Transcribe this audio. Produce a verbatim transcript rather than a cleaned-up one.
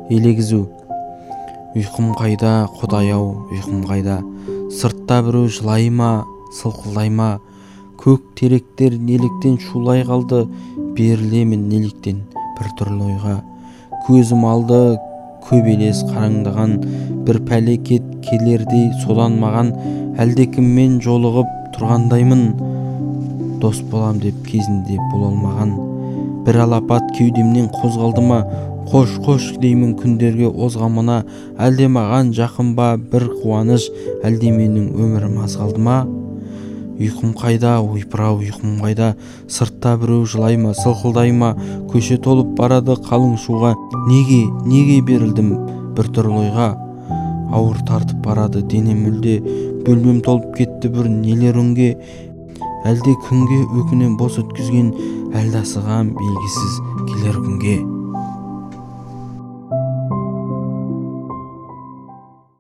елегізу. Ұйқым қайда, Құдай-ау, ұйқым қайда? Сыртта біреу жылай ма, сылқылдай ма? Көк теректер неліктен шулай қалды? Берілемін неліктен бір түрлі ойға. Көзім алды көбелес қараңдаған, бір пәлекет келердей содан маған. Әлдекіммен жолығып тұрғандаймын, дос болам деп кезінде бола алмаған. Бір алапат кеудемнен қозғалды ма, қош-қош деймін күндерге озғамына. Әлде маған жақын ба бір қуаныш, әлде менің өмірім аз қалды ма? Ұйқым қайда, ойпыр-ау, ұйқым қайда? Сыртта біреу жылай ма, сылқылдай ма? Көше толып барады қалың шуға. Неге, неге берілдім бір түрлі ойға? Ауыр тартып барады денем мүлде, бөлмем толып кетті бір нелер үнге. Әлде күнге өкінем бос өткізген, әлде асығам белгісіз келер күнге.